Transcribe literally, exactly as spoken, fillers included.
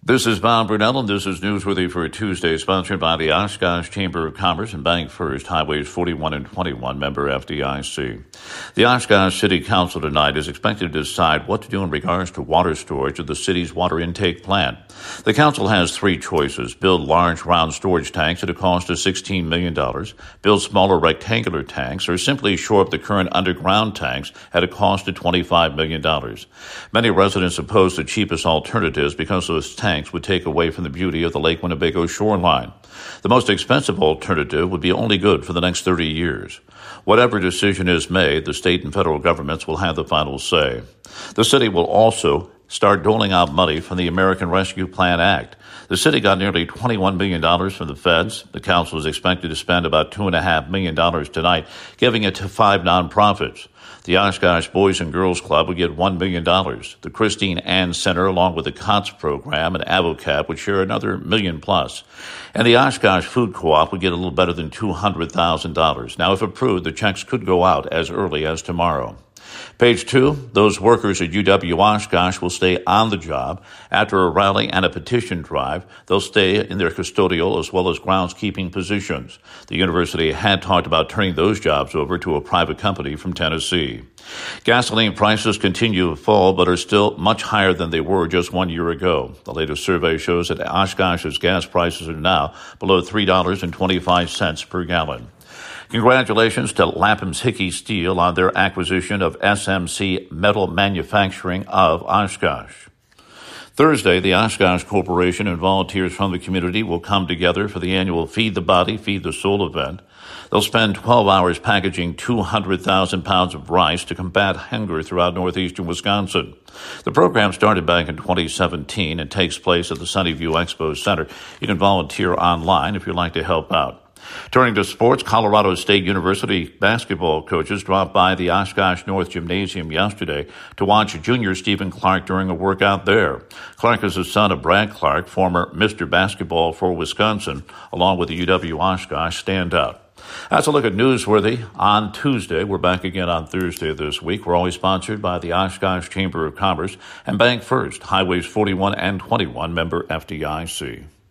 This is Bob Brunell, and this is Newsworthy for Tuesday, sponsored by the Oshkosh Chamber of Commerce and Bank First, Highways forty-one and twenty-one, member F D I C. The Oshkosh City Council tonight is expected to decide what to do in regards to water storage at the city's water intake plant. The council has three choices: build large round storage tanks at a cost of sixteen million dollars, build smaller rectangular tanks, or simply shore up the current underground tanks at a cost of twenty-five million dollars. Many residents oppose the cheapest alternatives because those tanks would take away from the beauty of the Lake Winnebago shoreline. The most expensive alternative would be only good for the next thirty years. Whatever decision is made, the state and federal governments will have the final say. The city will also start doling out money from the American Rescue Plan Act. The city got nearly twenty-one million dollars from the feds. The council is expected to spend about two point five million dollars tonight, giving it to five nonprofits. The Oshkosh Boys and Girls Club would get one million dollars. The Christine Ann Center, along with the COTS program and AvoCap, would share another million plus. And the Oshkosh Food Co-op would get a little better than two hundred thousand dollars. Now, if approved, the checks could go out as early as tomorrow. Page two, those workers at U W Oshkosh will stay on the job. After a rally and a petition drive, they'll stay in their custodial as well as groundskeeping positions. The university had talked about turning those jobs over to a private company from Tennessee. Gasoline prices continue to fall, but are still much higher than they were just one year ago. The latest survey shows that Oshkosh's gas prices are now below three dollars and twenty-five cents per gallon. Congratulations to Lapham's Hickey Steel on their acquisition of S M C Metal Manufacturing of Oshkosh. Thursday, the Oshkosh Corporation and volunteers from the community will come together for the annual Feed the Body, Feed the Soul event. They'll spend twelve hours packaging two hundred thousand pounds of rice to combat hunger throughout northeastern Wisconsin. The program started back in twenty seventeen and takes place at the Sunnyview Expo Center. You can volunteer online if you'd like to help out. Turning to sports, Colorado State University basketball coaches dropped by the Oshkosh North Gymnasium yesterday to watch junior Stephen Clark during a workout there. Clark is the son of Brad Clark, former Mister Basketball for Wisconsin, along with the U W Oshkosh standout. That's a look at Newsworthy on Tuesday. We're back again on Thursday this week. We're always sponsored by the Oshkosh Chamber of Commerce and Bank First, Highways forty-one and twenty-one, member F D I C.